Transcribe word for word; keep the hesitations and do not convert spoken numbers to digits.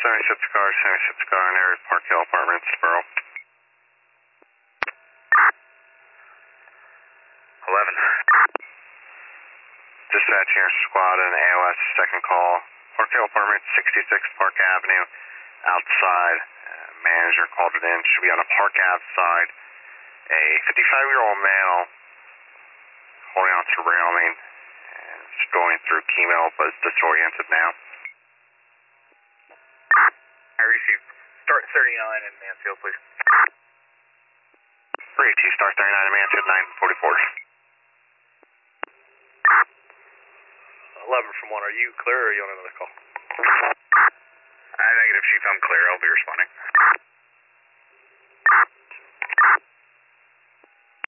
seventy-six car, seventy-six car, near Park Hill Apartments, Borough. eleven. Dispatch here, squad and A O S, second call. Park Hill Apartments, sixty-six Park Avenue, outside. Uh, manager called it in. Should be on the Park Ave side. A fifty-five-year-old male holding on to railing and is going through chemo, but is disoriented now. I received. Start thirty-nine in Mansfield, please. three T, start thirty-nine in Mansfield, nine forty-four. eleven from one. Are you clear or are you on another call? Uh, negative, Chief. I'm clear. I'll be responding.